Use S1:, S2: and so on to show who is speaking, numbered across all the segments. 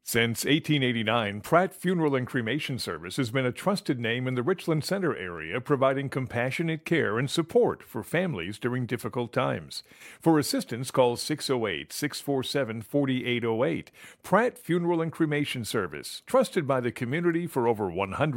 S1: Since 1889, Pratt Funeral and Cremation Service has been a trusted name in the Richland Center area, providing compassionate care and support for families during difficult times. For assistance, call 608-647-4808. Pratt Funeral and Cremation Service, trusted by the community for over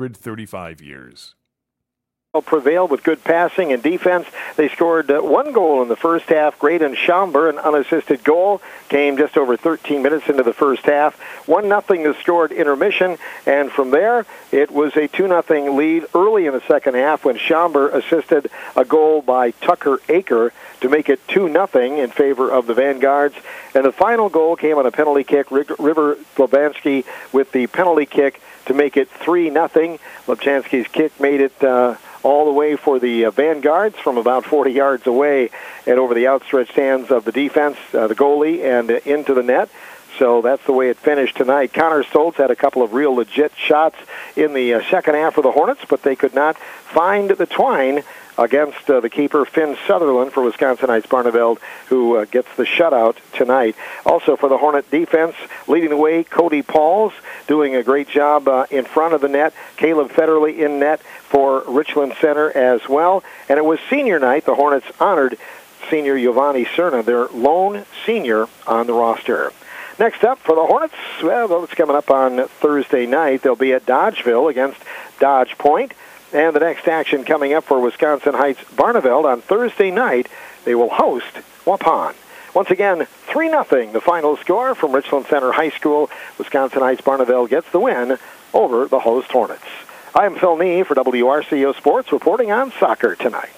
S1: 135 years.
S2: Prevailed with good passing and defense. They scored one goal in the first half. Graydon Schaumburg, an unassisted goal, came just over 13 minutes into the first half. 1-0 is scored intermission, and from there it was a 2-0 lead early in the second half when Schaumburg assisted a goal by Tucker Aker to make it 2-0 in favor of the Vanguards. And the final goal came on a penalty kick. River Slobansky with the penalty kick to make it 3-0. Lobchansky's kick made it all the way for the Vanguards from about 40 yards away and over the outstretched hands of the defense, the goalie, and into the net. So that's the way it finished tonight. Connor Stoltz had a couple of real legit shots in the second half for the Hornets, but they could not find the twine against the keeper, Finn Sutherland, for Wisconsin Heights Barneveld, who gets the shutout tonight. Also for the Hornet defense, leading the way, Cody Pauls, doing a great job in front of the net. Caleb Federley in net for Richland Center as well. And it was senior night. The Hornets honored senior Giovanni Cerna, their lone senior on the roster. Next up for the Hornets, well, it's coming up on Thursday night. They'll be at Dodgeville against Dodge Point. And the next action coming up for Wisconsin Heights Barneveld on Thursday night, they will host Waupun. Once again, 3-0, the final score from Richland Center High School. Wisconsin Heights Barneveld gets the win over the host Hornets. I am Phil Nee for WRCO Sports, reporting on soccer tonight.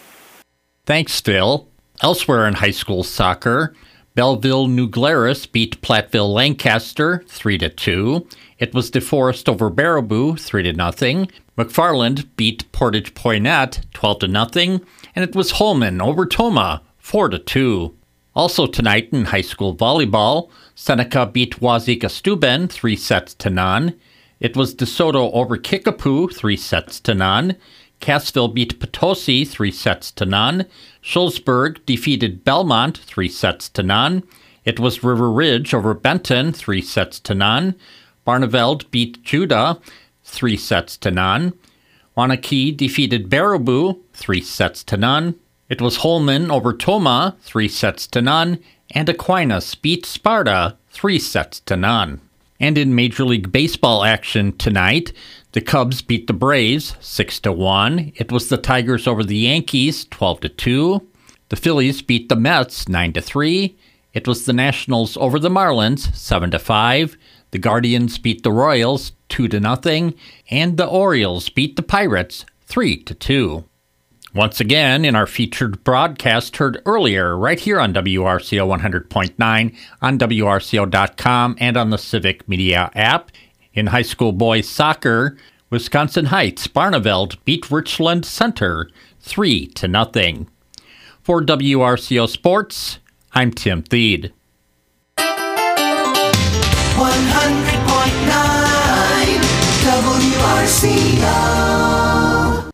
S3: Thanks, Phil. Elsewhere in high school soccer, Belleville New Glarus beat Platteville Lancaster 3-2. It was DeForest over Baraboo 3-0. McFarland beat Portage Poinet 12-0, and it was Holman over Tomah 4-2. Also tonight in high school volleyball, Seneca beat Wazeeka Steuben 3-0. It was DeSoto over Kickapoo 3-0. Cassville beat Potosi 3-0. Schulzburg defeated Belmont 3-0. It was River Ridge over Benton 3-0. Barneveld beat Judah 3-0. Waunakee defeated Baraboo 3-0. It was Holman over Tomah 3-0. And Aquinas beat Sparta 3-0. And in Major League Baseball action tonight, the Cubs beat the Braves 6-1. It was the Tigers over the Yankees 12-2. The Phillies beat the Mets 9-3. It was the Nationals over the Marlins 7-5. The Guardians beat the Royals 2-0, and the Orioles beat the Pirates 3-2. Once again, in our featured broadcast heard earlier, right here on WRCO 100.9, on WRCO.com, and on the Civic Media app. In high school boys soccer, Wisconsin Heights Barneveld beat Richland Center 3-0. For WRCO Sports, I'm Tim Thede.
S4: 100.9 WRCO.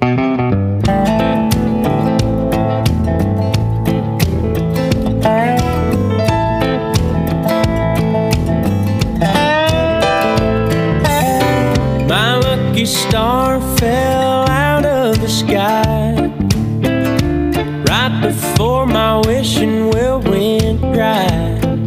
S5: My lucky star fell out of the sky right before my wishing well went dry.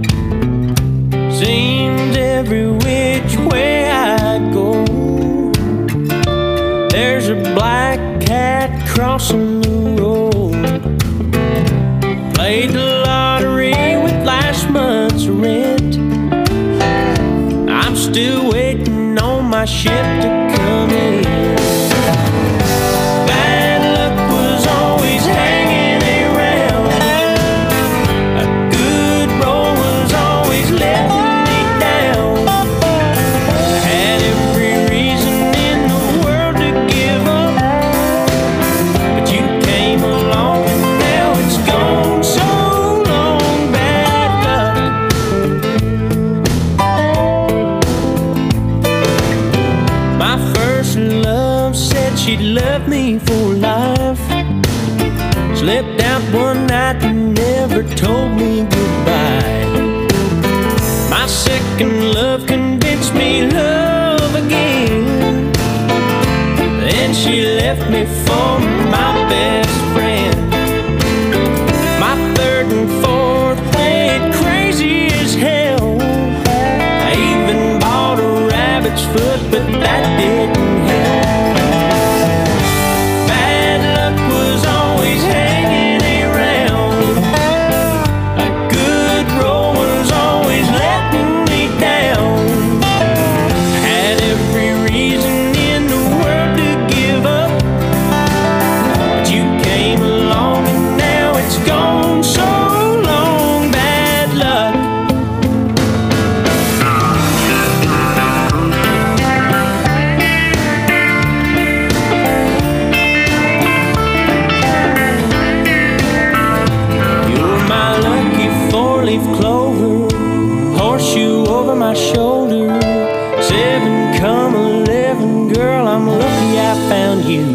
S5: Seems every which way I go, there's a black cat crossing the road. Played the lottery with last month's rent. I'm still waiting on my ship to come in. Bad luck was always hanging around. A good roll was always letting me down. I had every reason in the world to give up, but you came along and now it's gone. So long, bad luck. My first love said she'd love me for life. Slipped out one night and never told me goodbye. My second love convinced me love again. Then she left me for my best friend. My third and fourth went crazy as hell. I even bought a rabbit's foot, but that didn't help. Bad luck was always hanging around. A good roll was always letting me down. I had every reason in the world to give up, but you came along and now it's gone. So long, bad luck. You're my lucky four-leaf clover, horseshoe over my shoulder. 7 come 11, girl, I'm lucky I found you.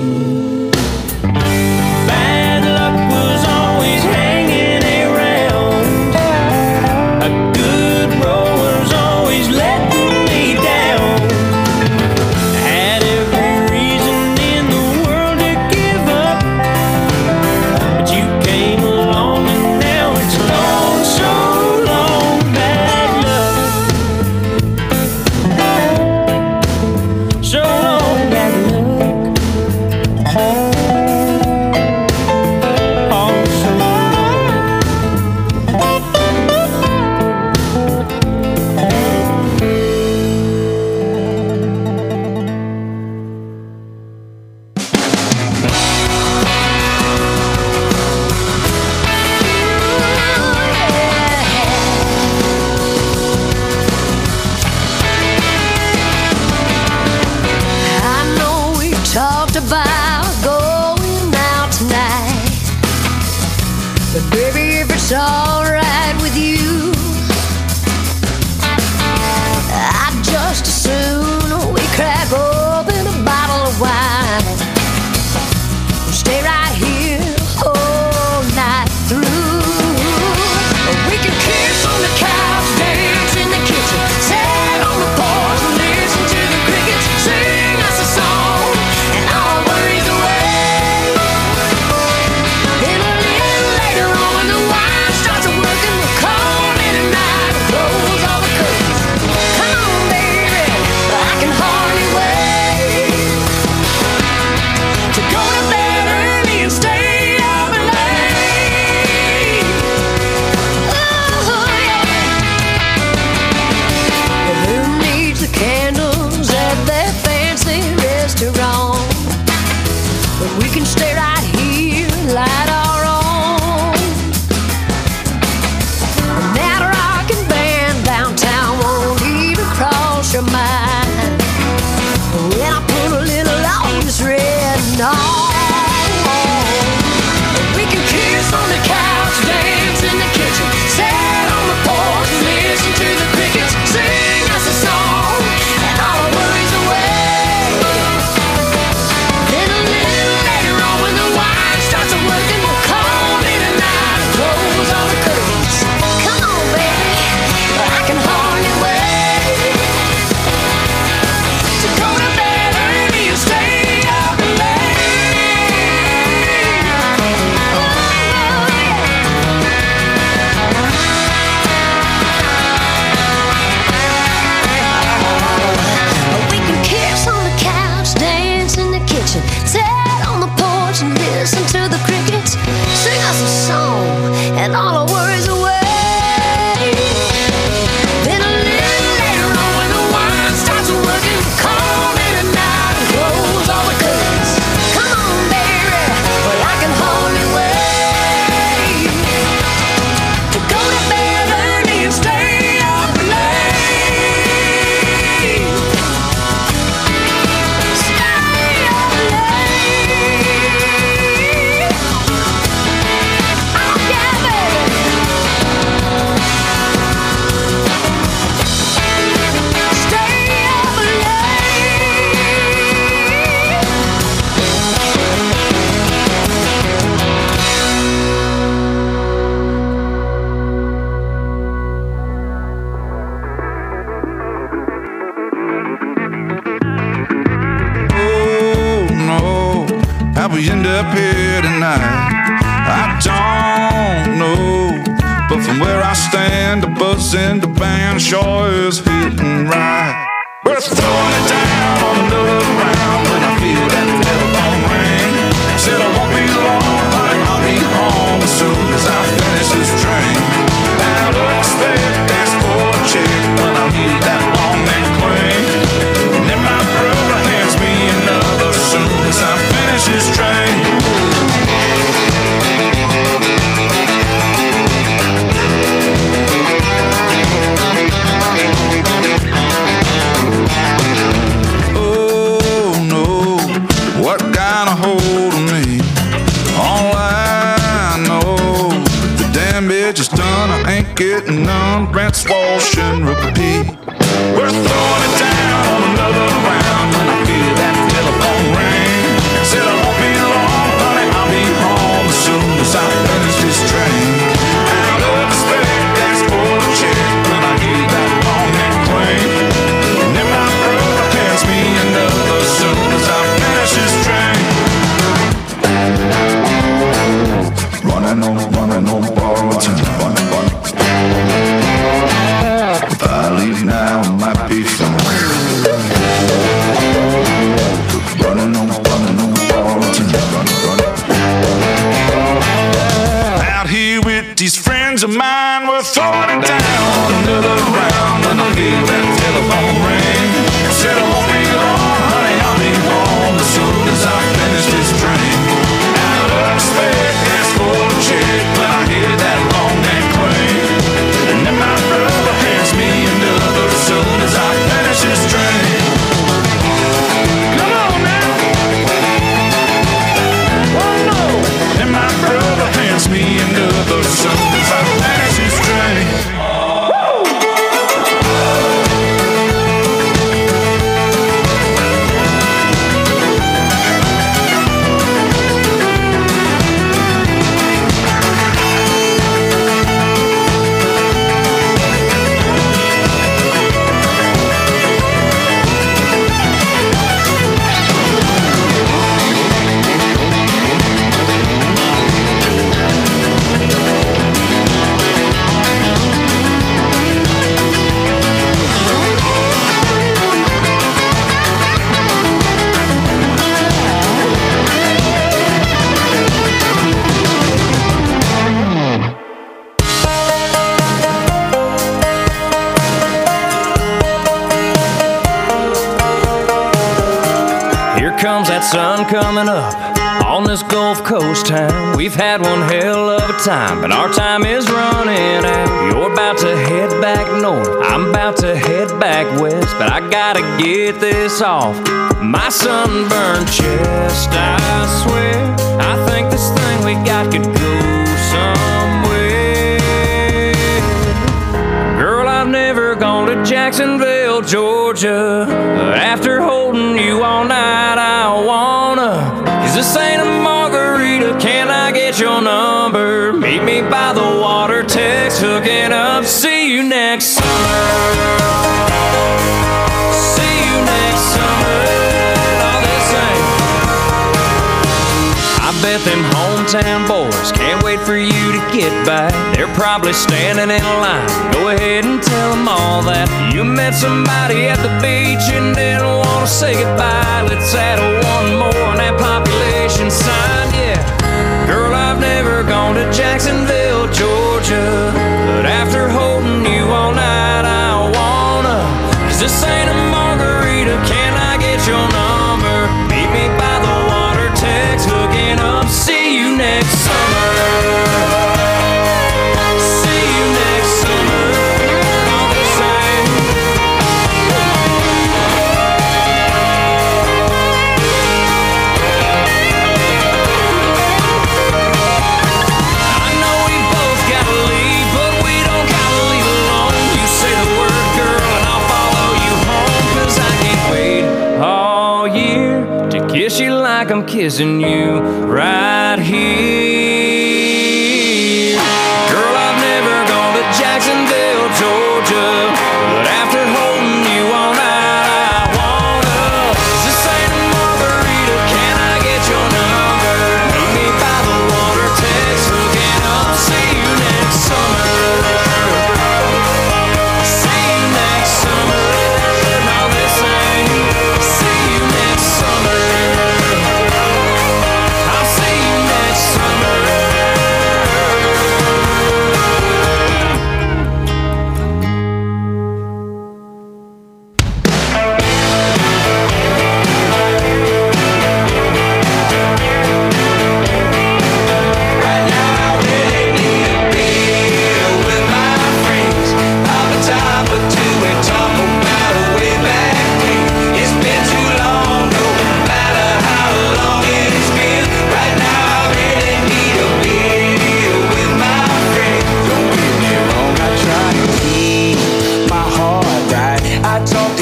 S5: Bad luck was always hanging around. A good roll was always letting me down. I had every reason in the world to give up, but you came along and now it's gone. So long, bad luck. So long, bad luck. Oh, so
S4: I know we talked about going out tonight, but baby, if it's alright with you, I'd just as soon we crack open a bottle of wine and stay right here all night through. We can kiss on the couch, dance in the kitchen, sit on the porch and listen to the crickets sing us a song, and all worries away. Then a little later on, when the wine starts to
S6: we end up here tonight, I don't know. But from where I stand, the buzz and the band sure is hitting right. We're throwing it down on another round when I feel that telephone ring. Said I won't be long, but I'll be home as soon as I finish this train. Now don't expect that's for a chick when I hear that long neck cling. And then my brother hands me another as soon as I finish this train. Just done, I ain't getting none. Rinse, wash, and repeat. We're throwing it down on another round when I feel that telephone ring. Said I won't be long, honey, I'll be home as soon as I finish this train. Out of respect, that's for a chick when I hear that long neck cling. And then my brother hands me another as soon as I finish this train. Running on borrowed time. If I leave now, it might be fun. Running on borrowed time. Out here with these friends of mine, we're throwing it down another round when I hear that telephone ring. Said I won't be long, honey, I'll be home as soon as I finish this train. Out of respect, that's for a chick when I hear that long neck cling. And then my brother hands me another as soon as I finish this train. Come on now. Oh no. And my brother hands me another as soon as I finish this train.
S5: Comes that sun coming up on this Gulf Coast town. We've had one hell of a time, but our time is running out. You're about to head back north, I'm about to head back west, but I gotta get this off my sunburned chest. I swear, I think this thing we got could go somewhere. Girl, I've never gone to Jacksonville, Georgia, but after holding you all night, I wanna. 'Cause this ain't a margarita, can I get your number? Meet me by the water, text, hooking up. See you next summer. See you next summer. All this ain't. I bet them hometown boys can't wait for you to get back. They're probably standing in line. Go ahead and tell them all that you met somebody at the beach and didn't want to say goodbye. Let's add one more on that population sign, yeah. Girl, I've never gone to Jacksonville, Georgia, but after holding you all night, I wanna. 'Cause this ain't a margarita, can I get your number? Meet me by the water, text, hooking up. See you next summer. See you next summer. All the same. I know we both gotta leave, but we don't gotta leave alone. You say the word, girl, and I'll follow you home. 'Cause I can't wait all year to kiss you like I'm kissing you right here. Girl, I've never gone to Jacksonville, Georgia, but after holding you all night, I wanna. 'Cause this ain't a margarita, can I get your number?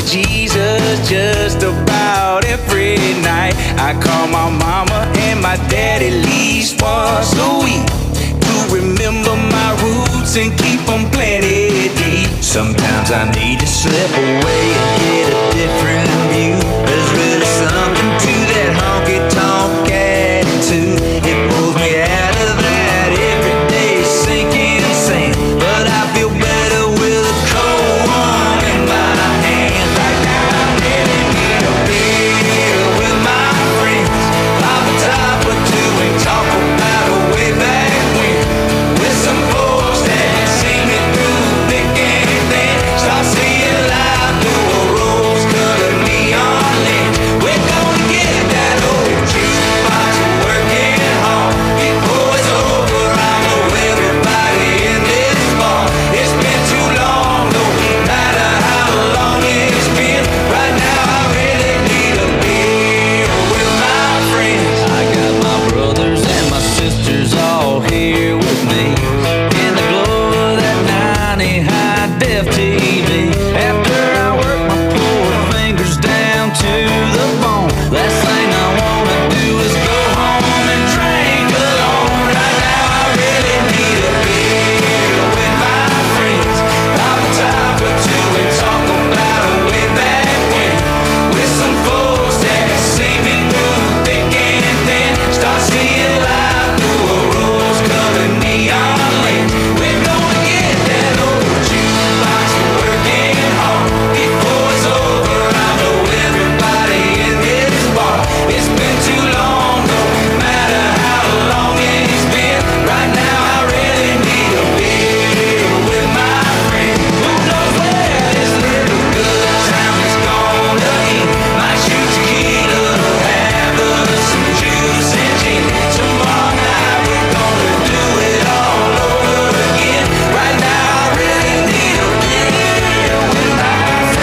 S5: Jesus just about every night. I call my mama and my daddy at least once a week to remember my roots and keep them planted deep. Sometimes I need to slip away and get a different view. There's really something to that honky-tonk attitude. It pulls me out of that everyday sinking sand. But I feel better with a cold one in my hand. Right now I'm really need a beer with my friends. Pop a top or two and talk about a way back when. With some folks that can see me through thick and thin. Start seeing life through a rose-colored neon lens. We're gonna get that old jukebox working hard before it's over. I know everybody in this bar. It's been too long, no matter how long it's been. Right now I really need a beer with my friends. I got my brothers and my sisters all here with me in the glow of that 90 high-def TV. After I work my poor fingers down to the bone, last thing I wanna do is go home and drink alone. Right now I really need a beer with my friends. Pop a top or two and talk about a way back when. With some folks that can see me through thick and thin. Start seeing life through a rose-colored neon lens. We're gonna get that old jukebox working hard before it's over. I know everybody in this bar. It's been too long, no matter how long it's been. Right now I really need a beer with my friends. Who knows where this little good time is gonna end? Might shoot tequila, have us some juice and gin. Tomorrow night we're gonna do it all over again. Right now I really need a beer with my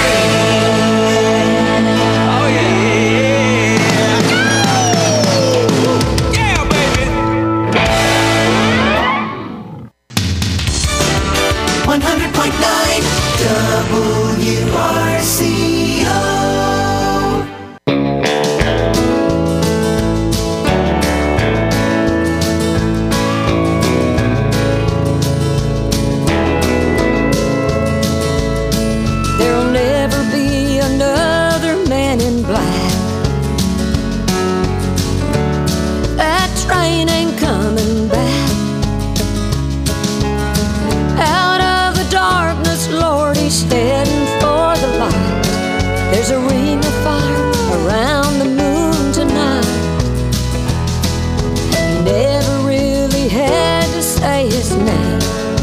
S5: friends. Oh yeah, yeah, baby.
S7: 100.9 WRCO.
S4: There'll never be another man in black. That train ain't coming back. Out of the darkness, Lord, he's heading for the light. There's a ring of fire around the moon tonight. He never really had to say his name,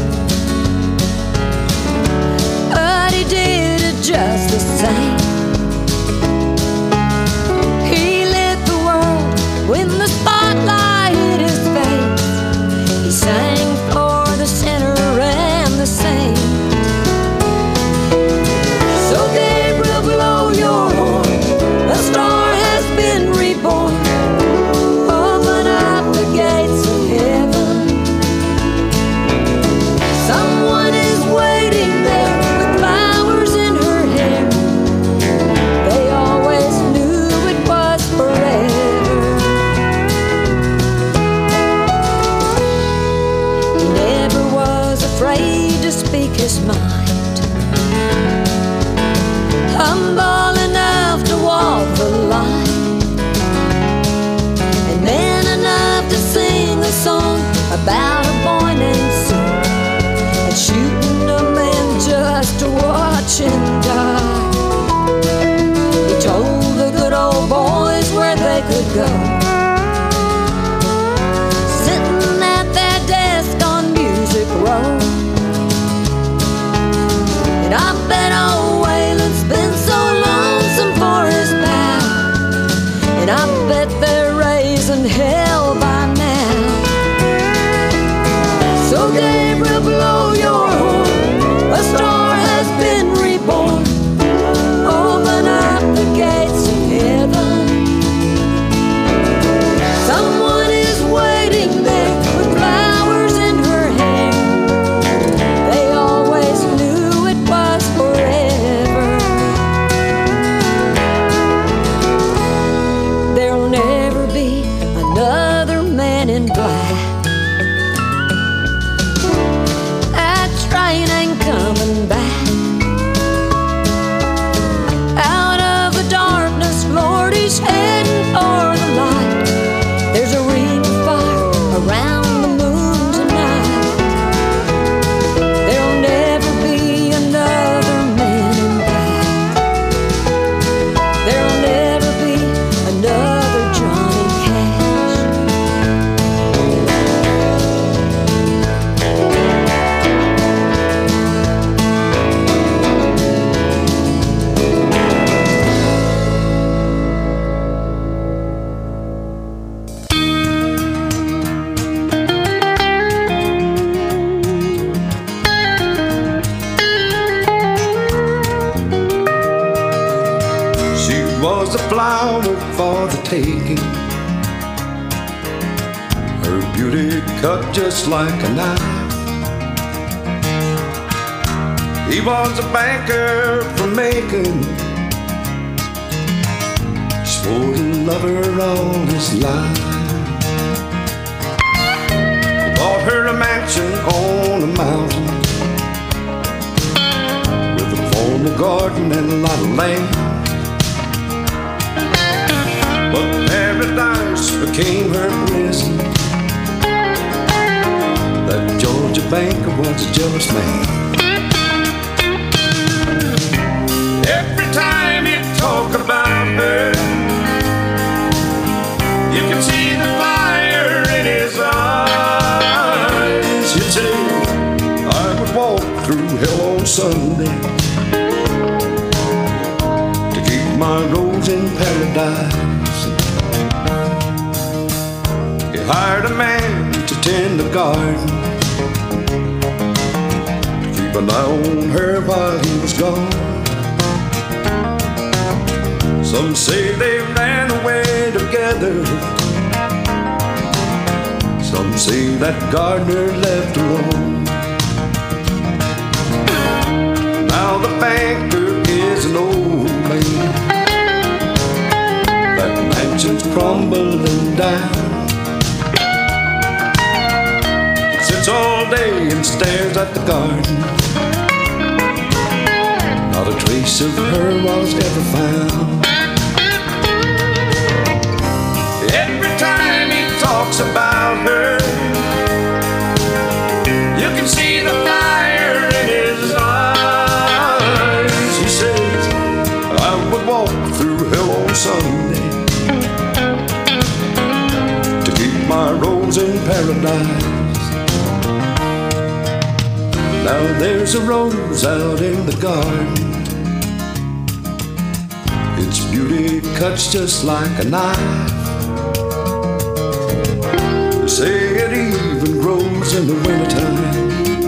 S4: but he did it just the same. He lit the world when the spotlight hit his face. He sang for the sinner and the saint. So Gabriel, blow your horn. A star has been reborn. Open up the gates of heaven. Someone is waiting there with flowers in her hair. They always knew it was forever. He never was afraid to speak his mind. Humble enough to walk the line, and man enough to sing a song about a boy named Sue, and shooting a man just to watch him die. He told the good old boys where they could go, sitting at their desk on Music Row. And I bet old Waylon's been so lonesome for his pal, and I bet they're raising hell by now. So Gabriel, blow your horn. A star has been reborn. Open up the gates of heaven.
S6: was a flower for the taking. Her beauty cut just like a knife. He was a banker from Macon, swore to love her all his life. He bought her a mansion on a mountain with a formal garden and a lot of land. But paradise became her prison. That Georgia banker was a jealous man. Every time you talk about her, you can see the fire in his eyes. He'd say, I would walk through hell on Sunday to keep my rose in paradise. He hired a man to tend the garden, to keep an eye on her while he was gone. Some say they ran away together. Some say that gardener left alone. Now the banker is an old man. That mansion's crumbling down. He sits all day and stares at the garden. Not a trace of her was ever found. Every time he talks about her, you can see the fire in his eyes. He says, I would walk through hell on Sunday to keep my rose in paradise. Now there's a rose out in the garden. Its beauty cuts just like a knife. Say it even grows in the wintertime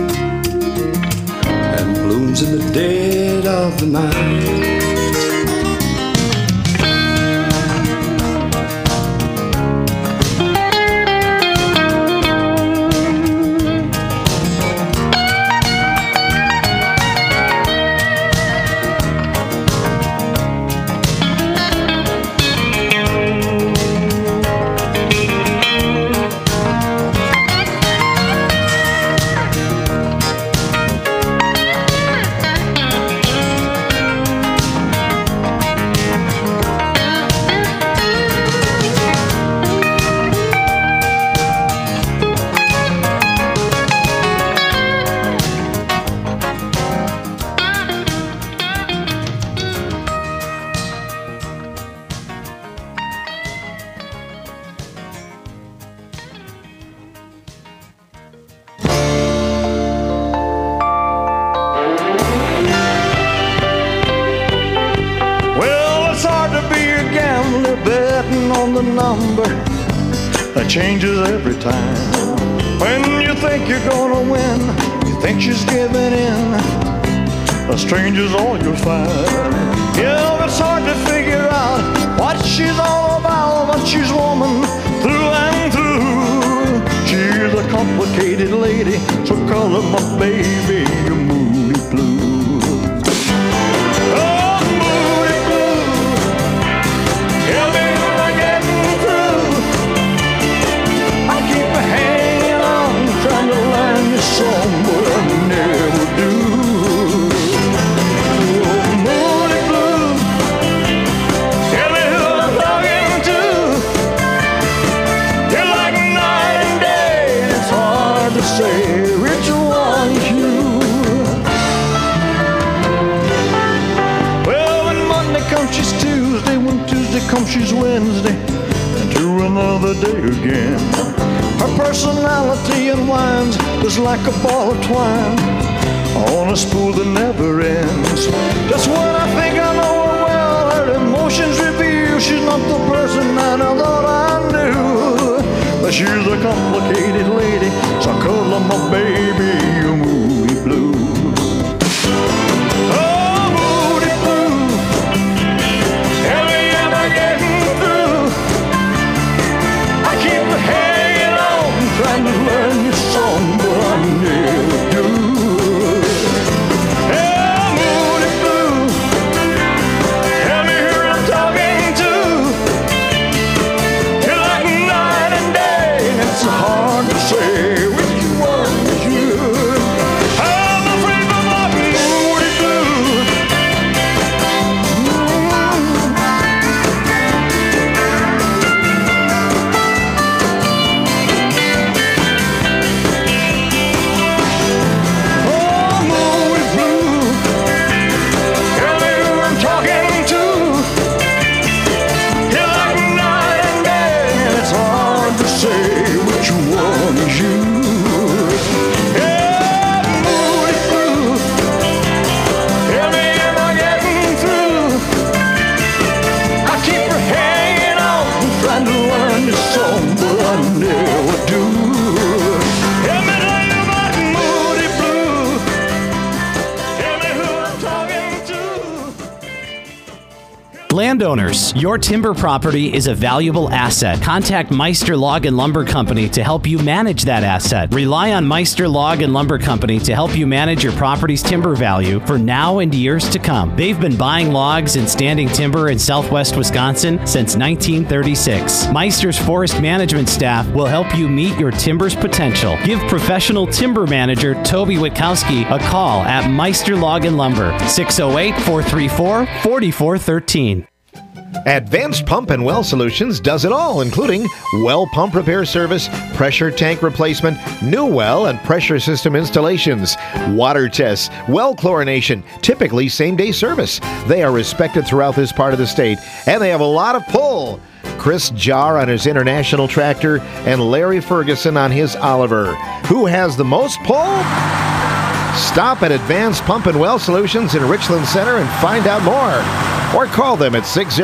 S6: and blooms in the dead of the night.
S8: Changes every time. When you think you're gonna win, you think she's giving in. A stranger's all you'll find. Yeah, it's hard to figure out what she's all about, but she's woman through and through. She's a complicated lady, so call her my baby, a Moody Blue. Oh, Moody Blue, tell me when I'm getting through. Hanging on, trying to land me somewhere I never do. Oh, Moody Blue, tell me who I'm talking to. You're like night and day, and it's hard to say which one's you. Well, when Monday comes, she's Tuesday. When Tuesday comes, she's Wednesday. And to another day again. Her personality unwinds just like a ball of twine on a spool that never ends. Just when I think I know her well, her emotions reveal she's not the person that I thought I knew. But she's a complicated lady, so I call her my baby, a Moody Blue. Oh, Moody Blue, tell me if
S9: Landowners, your timber property is a valuable asset. Contact Meister Log and Lumber Company to help you manage that asset. Rely on Meister Log and Lumber Company to help you manage your property's timber value for now and years to come. They've been buying logs and standing timber in southwest Wisconsin since 1936. Meister's forest management staff will help you meet your timber's potential. Give professional timber manager Toby Witkowski a call at Meister Log and Lumber, 608-434-4413.
S10: Advanced Pump and Well Solutions does it all, including well pump repair service, pressure tank replacement, new well and pressure system installations, water tests, well chlorination, typically same-day service. They are respected throughout this part of the state, and they have a lot of pull. Chris Jarr on his International tractor and Larry Ferguson on his Oliver. Who has the most pull? Stop at Advanced Pump and Well Solutions in Richland Center and find out more. Or call them at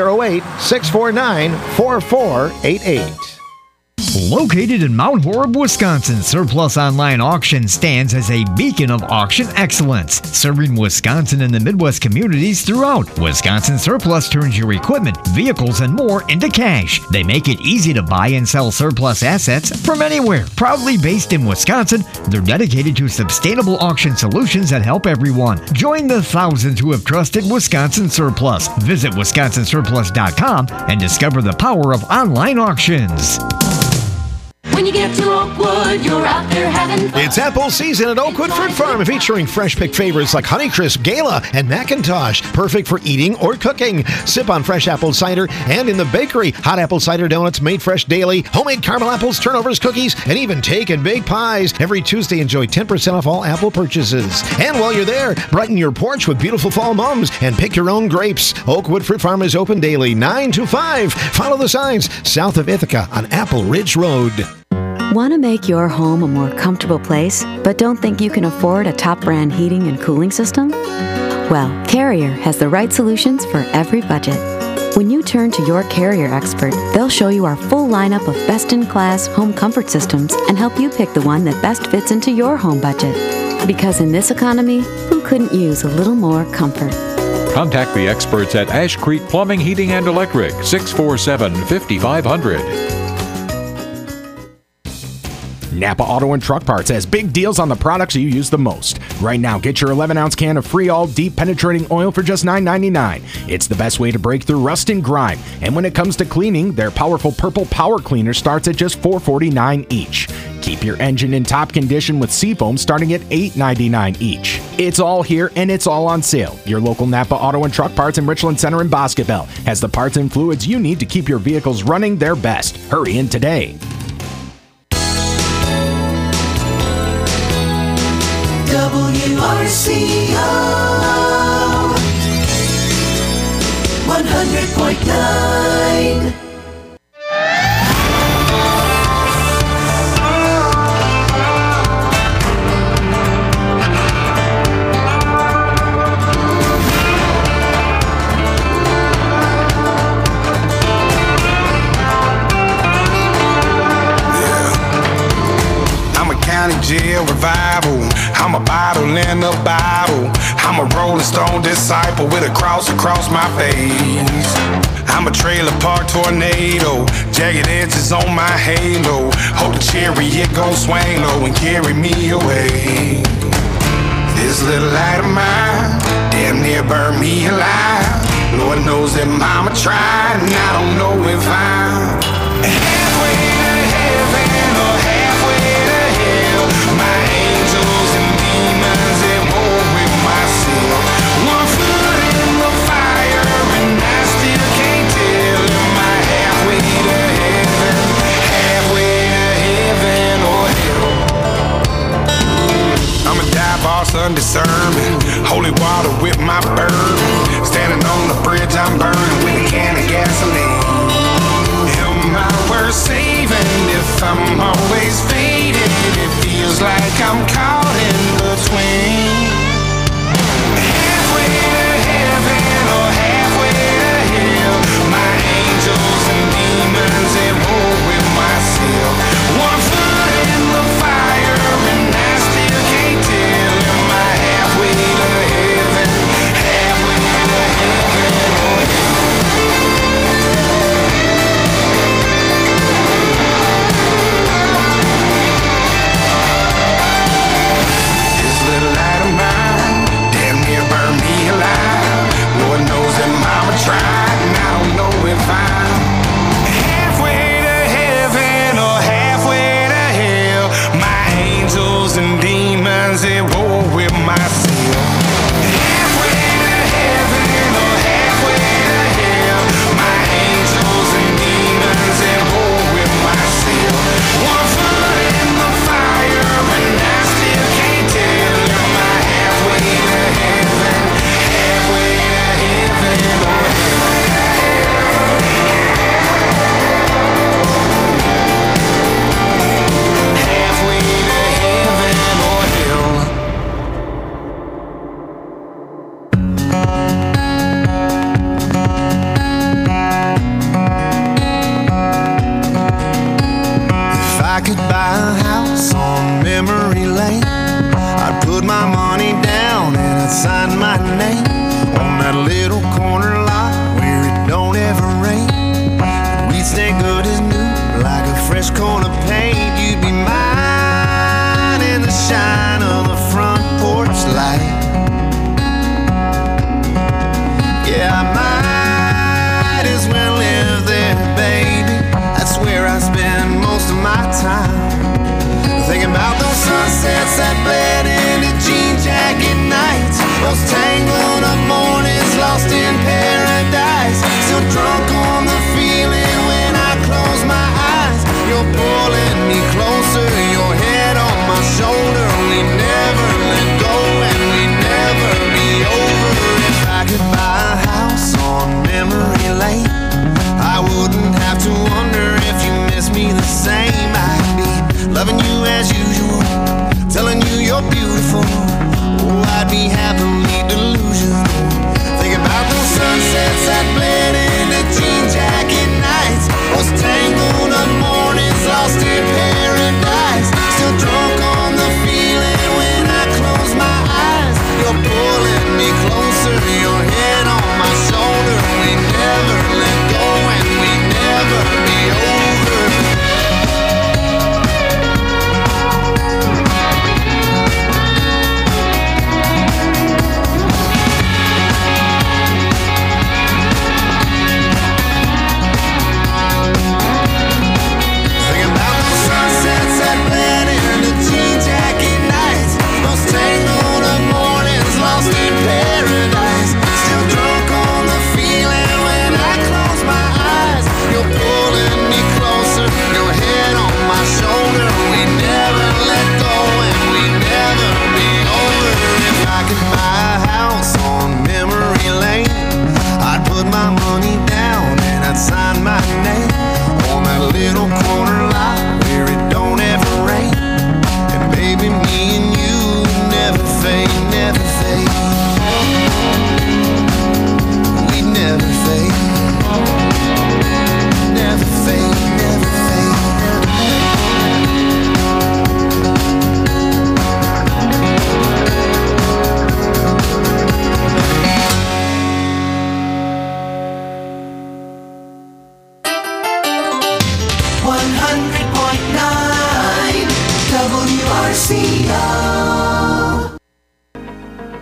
S10: 608-649-4488.
S11: Located in Mount Horeb, Wisconsin, Surplus Online Auction stands as a beacon of auction excellence, serving Wisconsin and the Midwest communities throughout. Wisconsin Surplus turns your equipment, vehicles, and more into cash. They make it easy to buy and sell surplus assets from anywhere. Proudly based in Wisconsin, they're dedicated to sustainable auction solutions that help everyone. Join the thousands who have trusted Wisconsin Surplus. Visit wisconsinsurplus.com and discover the power of online auctions.
S7: When you get to Oakwood, you're out there having fun.
S10: It's apple season at Oakwood Fruit Farm, featuring fresh pick favorites like Honeycrisp, Gala, and Macintosh. Perfect for eating or cooking. Sip on fresh apple cider, and in the bakery, hot apple cider donuts made fresh daily, homemade caramel apples, turnovers, cookies, and even take and bake pies. Every Tuesday, enjoy 10% off all apple purchases. And while you're there, brighten your porch with beautiful fall mums and pick your own grapes. Oakwood Fruit Farm is open daily, 9 to 5. Follow the signs south of Ithaca on Apple Ridge Road.
S12: Want to make your home a more comfortable place, but don't think you can afford a top brand heating and cooling system? Well, Carrier has the right solutions for every budget. When you turn to your Carrier expert, they'll show you our full lineup of best-in-class home comfort systems and help you pick the one that best fits into your home budget. Because in this economy, who couldn't use a little more comfort?
S13: Contact the experts at Ash Creek Plumbing, Heating, and Electric, 647-5500.
S14: Napa Auto and Truck Parts has big deals on the products you use the most. Right now, get your 11-ounce can of free all deep penetrating oil for just $9.99. It's the best way to break through rust and grime. And when it comes to cleaning, their powerful purple power cleaner starts at just $4.49 each. Keep your engine in top condition with Seafoam starting at $8.99 each. It's all here and it's all on sale. Your local Napa Auto and Truck Parts in Richland Center and Boscoville has the parts and fluids you need to keep your vehicles running their best. Hurry in today.
S7: WRCO 100.9.
S6: County jail revival. I'm a bottle in a Bible. I'm a Rolling Stone disciple with a cross across my face. I'm a trailer park tornado, jagged edges on my halo. Hope the chariot gon' swing low and carry me away. This little light of mine damn near burned me alive. Lord knows that mama tried, and I don't know if I'm halfway to heaven or halfway to hell. My angels and demons at war with myself. One foot in the fire and I still can't tell. Am I halfway to heaven, halfway to heaven or hell? I'm a dive boss undiscerning, holy water with my burden. Standing on the bridge I'm burning with a can of gasoline. Am I worth saving if I'm always faded? It feels like I'm caught in between. Halfway to heaven or halfway to hell. My angels and demons at war with myself. One foot in the fire and I still can't tell. Am I halfway to heaven, halfway to heaven?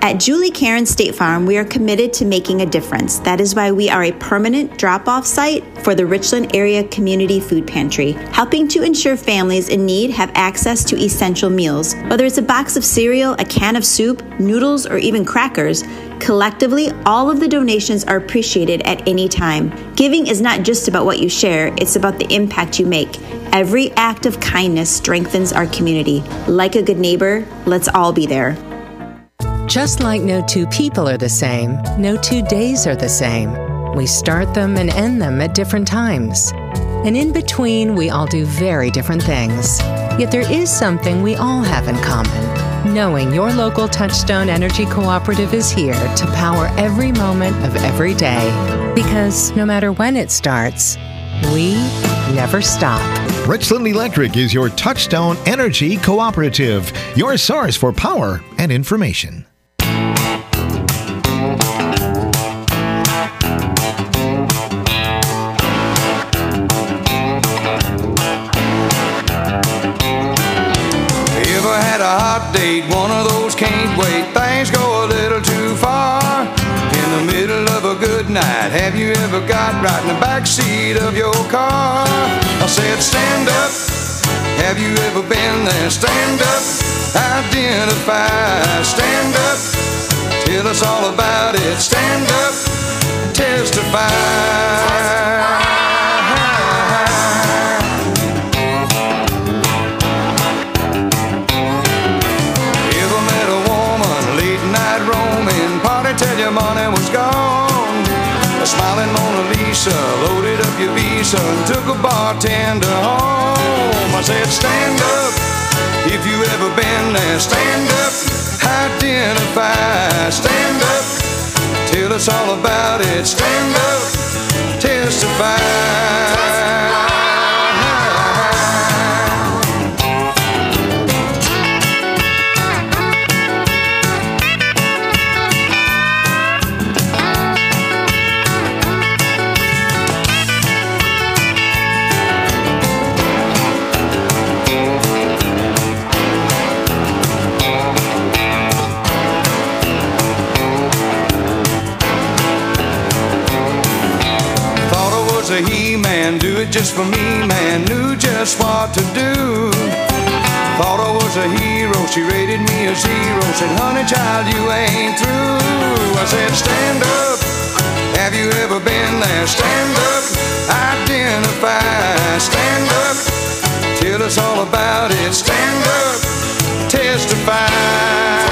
S15: At Julie Karen State Farm, we are committed to making a difference. That is why we are a permanent drop-off site for the Richland Area Community Food Pantry, helping to ensure families in need have access to essential meals. Whether it's a box of cereal, a can of soup, noodles, or even crackers, collectively, all of the donations are appreciated at any time. Giving is not just about what you share, it's about the impact you make. Every act of kindness strengthens our community. Like a good neighbor, let's all be there.
S16: Just like no two people are the same, no 2 days are the same. We start them and end them at different times. And in between, we all do very different things. Yet there is something we all have in common. Knowing your local Touchstone Energy Cooperative is here to power every moment of every day. Because no matter when it starts, we never stop.
S10: Richland Electric is your Touchstone Energy Cooperative, your source for power and information.
S6: Date, one of those can't wait, things go a little too far. In the middle of a good night, have you ever got right in the back seat of your car? I said stand up, have you ever been there? Stand up, identify, stand up, tell us all about it. Stand up, testify. Till your money was gone. A smiling Mona Lisa loaded up your visa and took a bartender home. I said stand up, if you ever been there. Stand up, identify. Stand up, tell us all about it. Stand up, testify. A he-man, do it just for me, man, knew just what to do. Thought I was a hero, she rated me a 0, said honey child you ain't through. I said stand up, have you ever been there? Stand up, identify. Stand up, tell us all about it. Stand up, testify.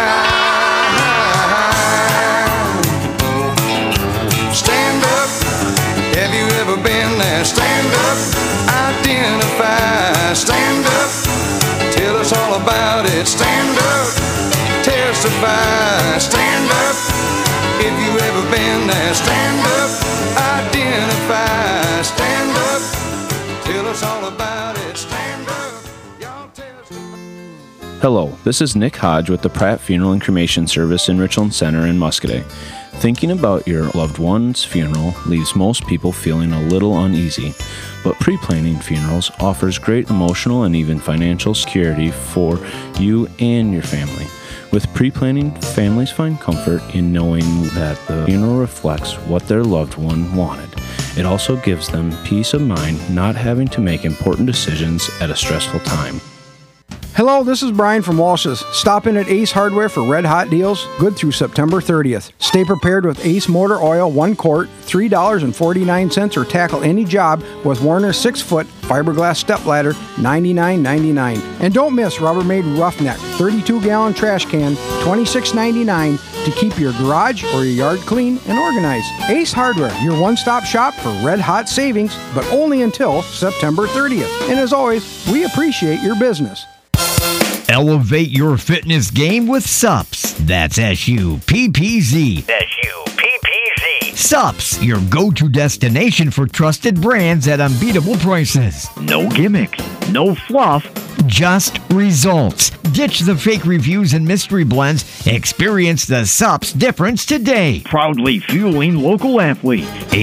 S6: Been there. Stand up, identify. Stand up, tell us all about it. Stand up, testify. Stand up, if you ever been there. Stand up, identify. Stand up, tell us all about it. Stand up, y'all testify.
S17: Hello, this is Nick Hodge with the Pratt Funeral and Cremation Service in Richland Center in Muscoda. Thinking about your loved one's funeral leaves most people feeling a little uneasy, but pre-planning funerals offers great emotional and even financial security for you and your family. With pre-planning, families find comfort in knowing that the funeral reflects what their loved one wanted. It also gives them peace of mind not having to make important decisions at a stressful time.
S18: Hello, this is Brian from Walsh's. Stop in at Ace Hardware for red hot deals, good through September 30th. Stay prepared with Ace Motor Oil 1 quart, $3.49, or tackle any job with Warner 6-foot fiberglass stepladder, $99.99. And don't miss Rubbermaid Roughneck 32-gallon trash can, $26.99 to keep your garage or your yard clean and organized. Ace Hardware, your one-stop shop for red hot savings, but only until September 30th. And as always, we appreciate your business.
S11: Elevate your fitness game with SUPS. That's S-U-P-P-Z.
S19: S-U-P-P-Z.
S11: SUPS, your go-to destination for trusted brands at unbeatable prices. No gimmicks, no fluff, just results. Ditch the fake reviews and mystery blends. Experience the SUPS difference today.
S19: Proudly fueling local athletes.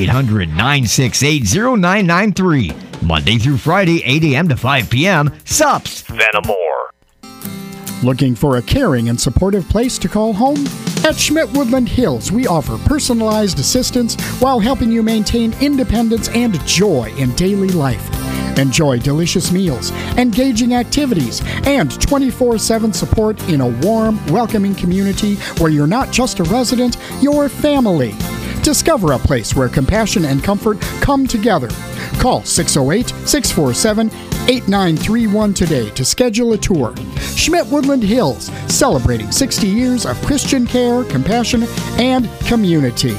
S11: 800-968-0993. Monday through Friday, 8 a.m. to 5 p.m. SUPS.
S19: Vanamore.
S20: Looking for a caring and supportive place to call home? At Schmidt Woodland Hills, we offer personalized assistance while helping you maintain independence and joy in daily life. Enjoy delicious meals, engaging activities, and 24/7 support in a warm, welcoming community where you're not just a resident, you're family. Discover a place where compassion and comfort come together. Call 608-647-8931 today to schedule a tour. Schmidt Woodland Hills, celebrating 60 years of Christian care, compassion, and community.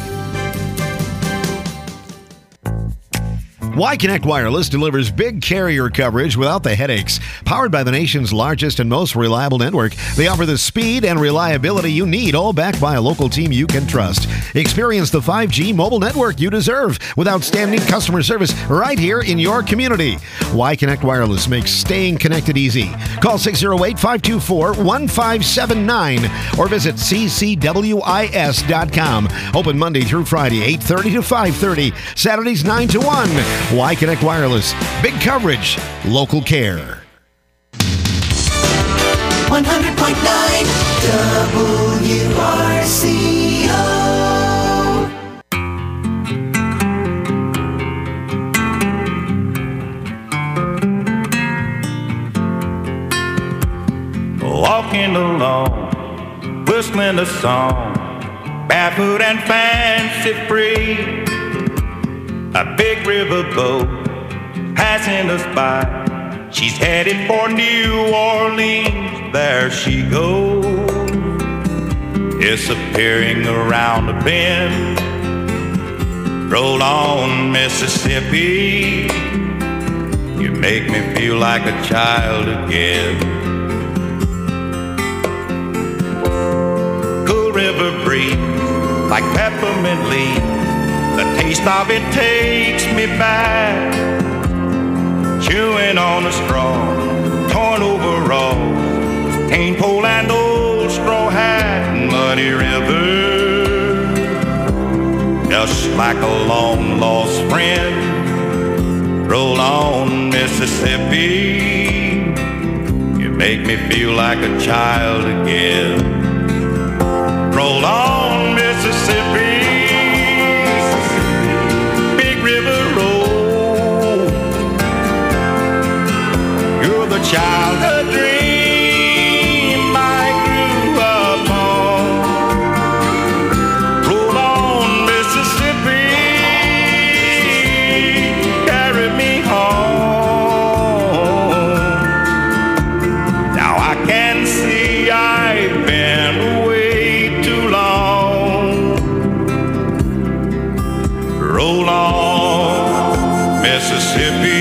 S10: Y-Connect Wireless delivers big carrier coverage without the headaches. Powered by the nation's largest and most reliable network, they offer the speed and reliability you need, all backed by a local team you can trust. Experience the 5G mobile network you deserve with outstanding customer service right here in your community. Y-Connect Wireless makes staying connected easy. Call 608-524-1579 or visit ccwis.com. Open Monday through Friday, 8:30 to 5:30, Saturdays 9 to 1. Y-Connect Wireless. Big coverage. Local care.
S5: 100.9 WRCO.
S21: Walking along, whistling a song, barefoot and fancy free. A big riverboat passing us by. She's headed for New Orleans. There she goes, disappearing around a bend. Roll on, Mississippi. You make me feel like a child again. Cool river breeze, like peppermint leaves. The taste of it takes me back. Chewing on a straw, torn overalls, cane pole and old straw hat. Muddy river, just like a long lost friend. Roll on, Mississippi. You make me feel like a child again. Roll on, Mississippi. Childhood dream I grew up on. Roll on, Mississippi, carry me home. Now I can see I've been away too long. Roll on, Mississippi.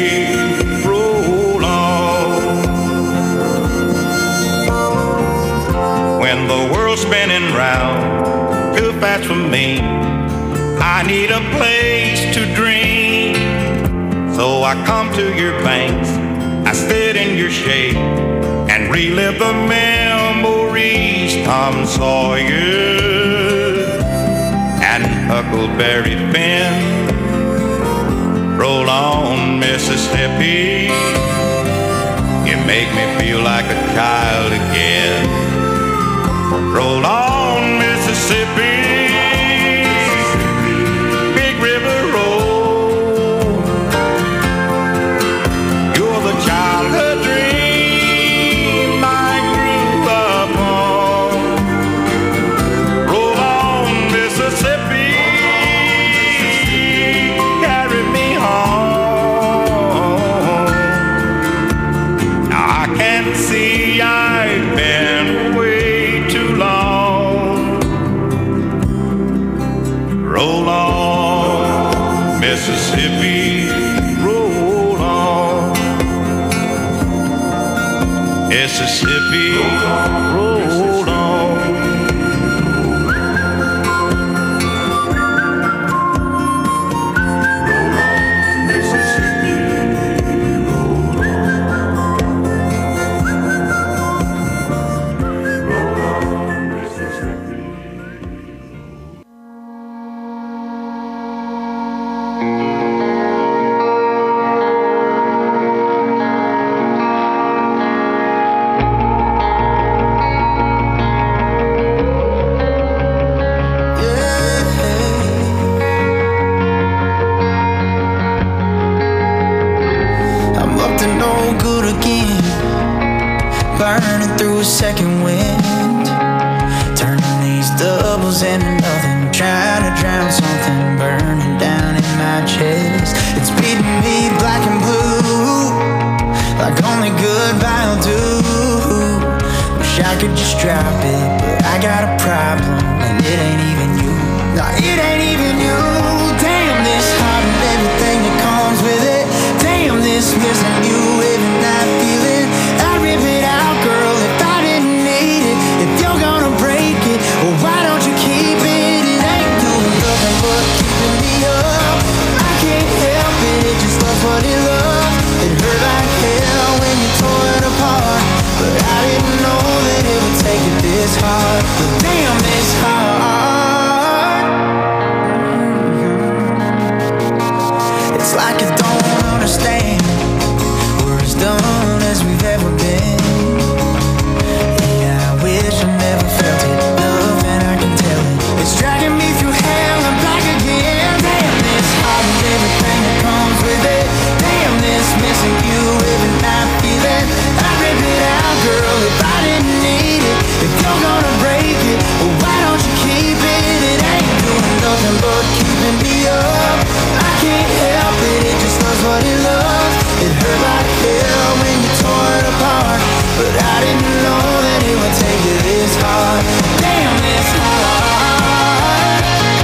S21: Spinning round too fast for me. I need a place to dream. So I come to your banks, I sit in your shade and relive the memories. Tom Sawyer and Huckleberry Finn. Roll on, Mississippi. You make me feel like a child again. Roll on, Mississippi, big river roll. You're the childhood dream I grew up on. Roll on, Mississippi, carry me home. Now I can see I've been away too long. Roll on, Mississippi, roll on. Mississippi, roll on.
S1: skin, burning through a second wind, turning these doubles into nothing, trying to drown something burning down in my chest. It's beating me black and blue, like only goodbye will do. Wish I could just drop it, but I got a problem, and it ain't even you. No, it ain't even you. Damn this heart and everything that comes with it. Damn this missing you every night feeling. I'd rip it out, girl, if I didn't need it. If you're gonna break it, well, why don't you keep it? It ain't doing nothing but keeping me up. I can't help it, it just loves what it loves. It hurt like hell when you tore it apart, but I didn't know that it would take it this hard. But damn this hard. It's like I don't understand. We're as done as we've ever been. Yeah, I wish I never felt it. Love, and I can tell it. It's dragging me through hell and back again. Damn this heart and everything that comes with it. Damn this missing you every night feeling. I'd rip it out, girl, if I didn't need it. If you're gonna break it, well, why don't you keep it? It ain't doing nothing but keeping me up. I can't help it, it just loves what it loves. It hurt like hell when you tore it apart, but I didn't know that it would take it this hard. Damn this hard.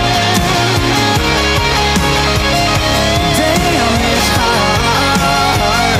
S1: Damn this hard.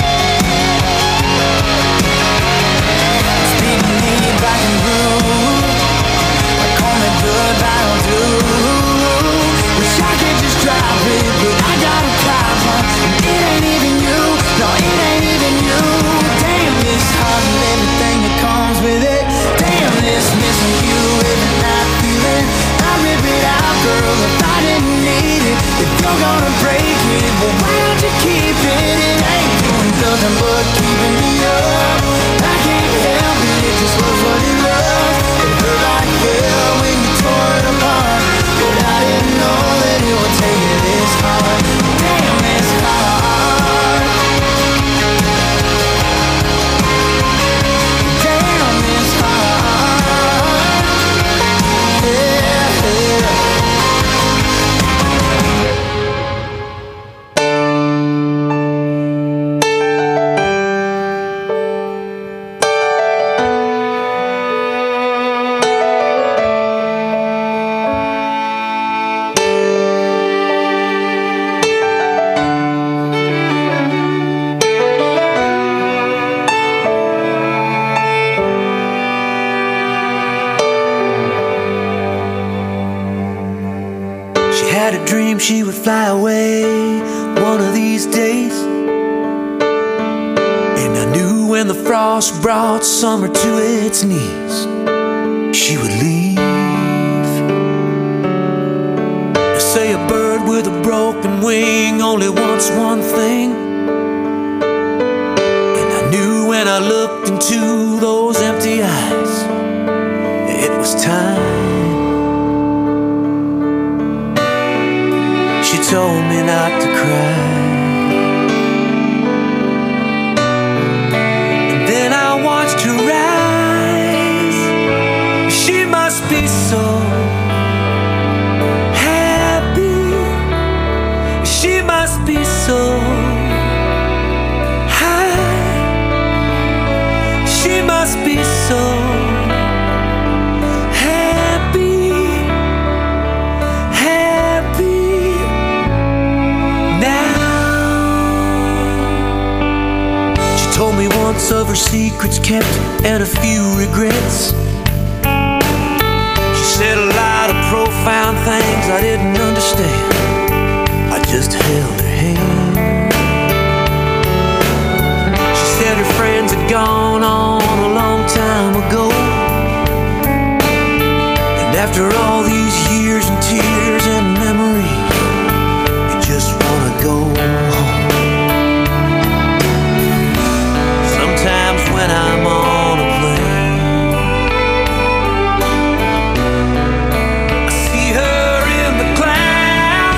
S1: It's beating me black and blue, like only goodbye will do. Wish I could just drop it, but I got a problem, and it ain't even you. No, it ain't even you. Damn this heart and everything that comes with it. Damn this missing you every night feeling. I rip it out, girl, if I didn't need it. If you're gonna break it, well, why don't you keep it? It ain't doing nothing but keeping me up. I can't help it, it just loves what it loves. It hurt like hell when you tore it apart, but I didn't know that it would take it this hard. Damn this hard. Damn this hard. Yeah, yeah. She had a dream she would fly away one of these days, and I knew when the frost brought summer to its knees, she would leave. They say a bird with a broken wing only wants one thing, and I knew when I looked into those empty eyes, it was time. She told me not to cry, and then I watched her rise. She must be so happy, she must be so high, she must be so of her secrets kept and a few regrets. She said a lot of profound things I didn't understand. I just held her hand. She said her friends had gone on a long time ago, and after all these years and tears and memories, you just wanna go home. When I'm on a plane, I see her in the clouds.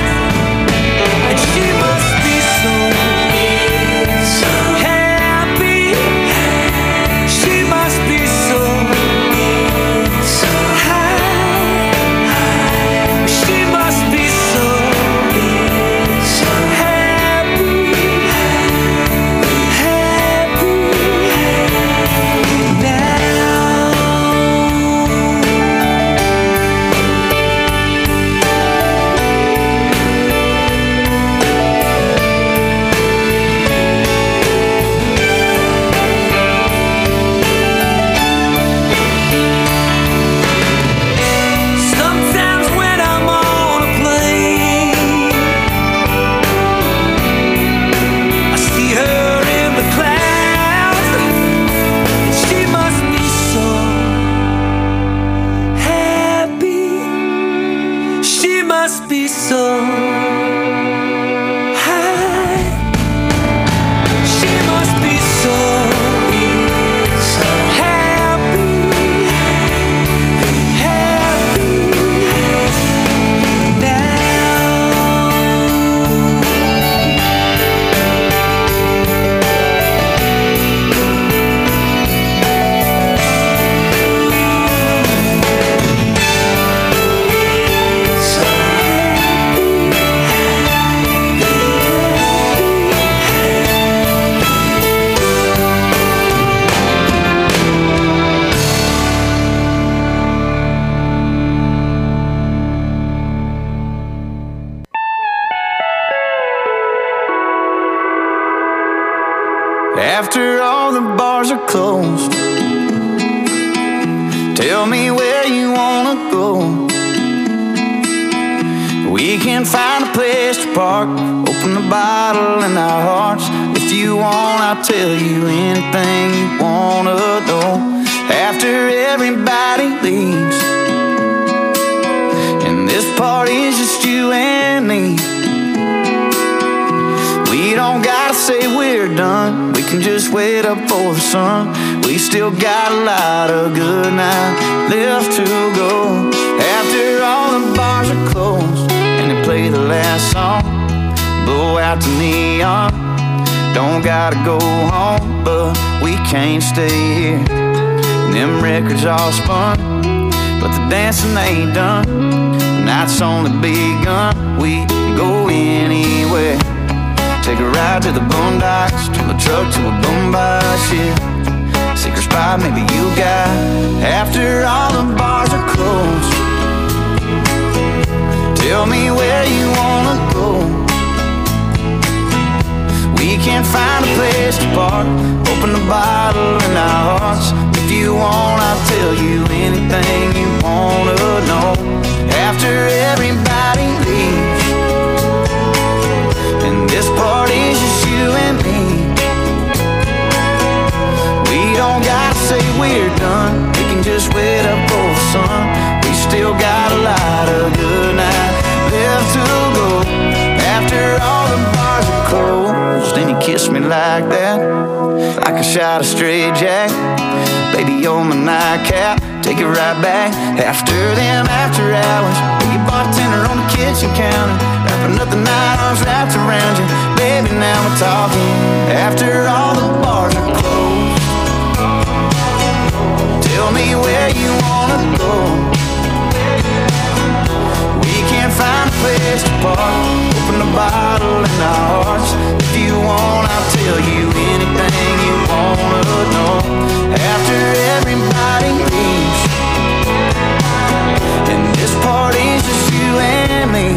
S1: after all the bars are closed. Tell me where you wanna go. We can find a place to park, open the bottle in our hearts. If you want, I'll tell you anything you wanna know. After everybody leaves, and this party's just you and me, we don't gotta say we're done. We can just wait up for the sun. We still got a lot of good night left to go. After all the bars are closed and they play the last song, blow out the neon. Don't gotta go home, but we can't stay here. And them records all spun, but the dancing ain't done. The night's only begun. We can go anywhere. Take a ride to the boondocks, turn the truck to a boombox, yeah. Secret spot maybe you got, after all the bars are closed. Tell me where you wanna go. We can find a place to park, open the bottle in our hearts. If you want, I'll tell you anything you wanna know. After everybody leaves, and this party's just you and me, we don't gotta say we're done. We can just wait up for the sun. We still got a lot of good night left to go. After all the bars are closed, and you kiss me like that, like a shot of straight jack. Baby, you're my nightcap, take it right back. After them after hours, be a bartender on the kitchen counter, wrapping up the night arms wrapped around you. Baby, now we're talking. After all the bars are closed, tell me where you wanna go. We can't find a place to park, open the bottle in our hearts. If you want, I'll tell you anything you wanna know. After everybody leaves, and this party's just you and me,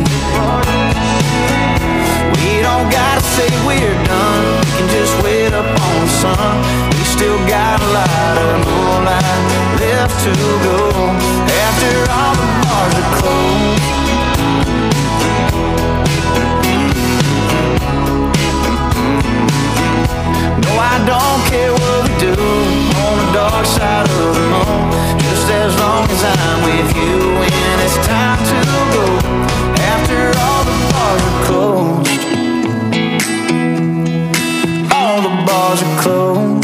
S1: we don't gotta say we're done. We can just wait up on the sun. We still got a lot of moonlight left to go. After all the bars are closed, no, I don't care what we do on the dark side of the moon, just as long as I'm with you when it's time to go. After all the bars are closed, all the bars are closed.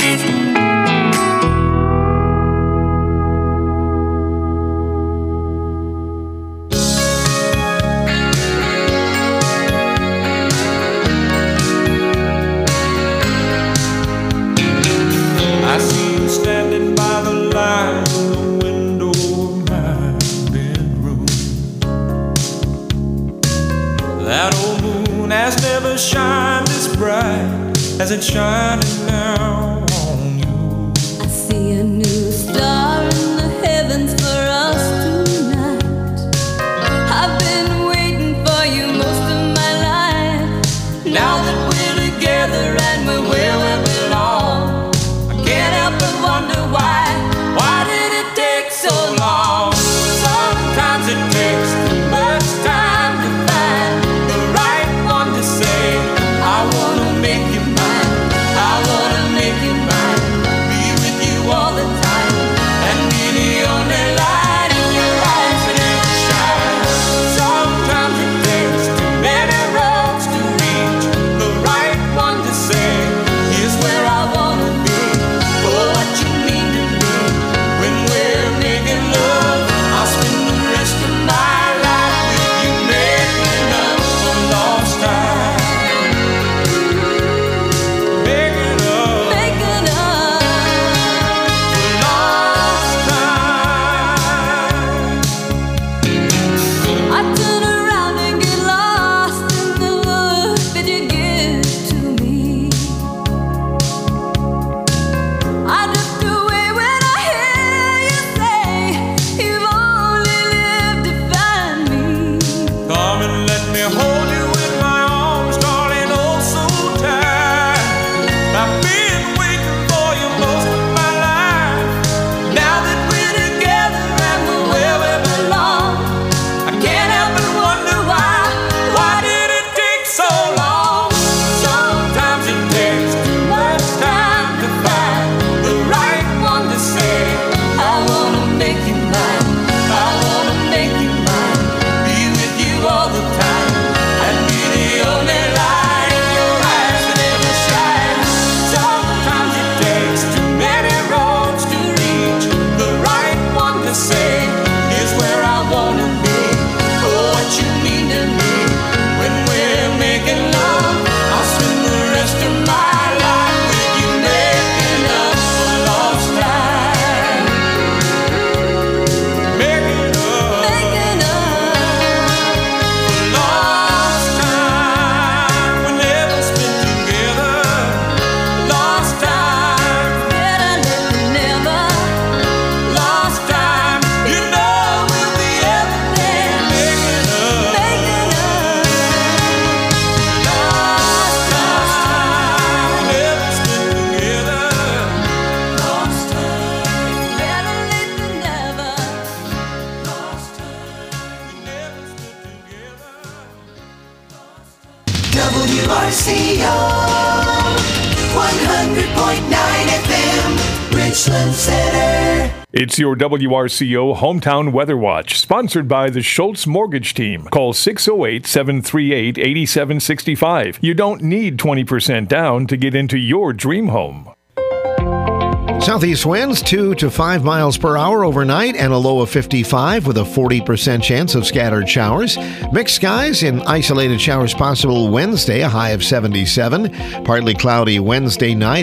S5: I see you standing by the light in the window of my bedroom. That old moon has never shined as bright as it's shining now on you.
S2: I see a new star in the heavens for us tonight. I've been waiting for you most of my life. Now that we're together and we're where we belong, I can't help but wonder why. Why did it take so long? Sometimes it takes too much time to find the right one to say, I wanna make you mine, I wanna make you mine.
S1: WRCO 100.9 FM, Richland Center.
S3: It's your WRCO Hometown Weather Watch, sponsored by the Schultz Mortgage Team. Call 608-738-8765. You don't need 20% down to get into your dream home.
S10: Southeast winds 2 to 5 miles per hour overnight and a low of 55 with a 40% chance of scattered showers. Mixed skies and isolated showers possible Wednesday, a high of 77. Partly cloudy Wednesday night.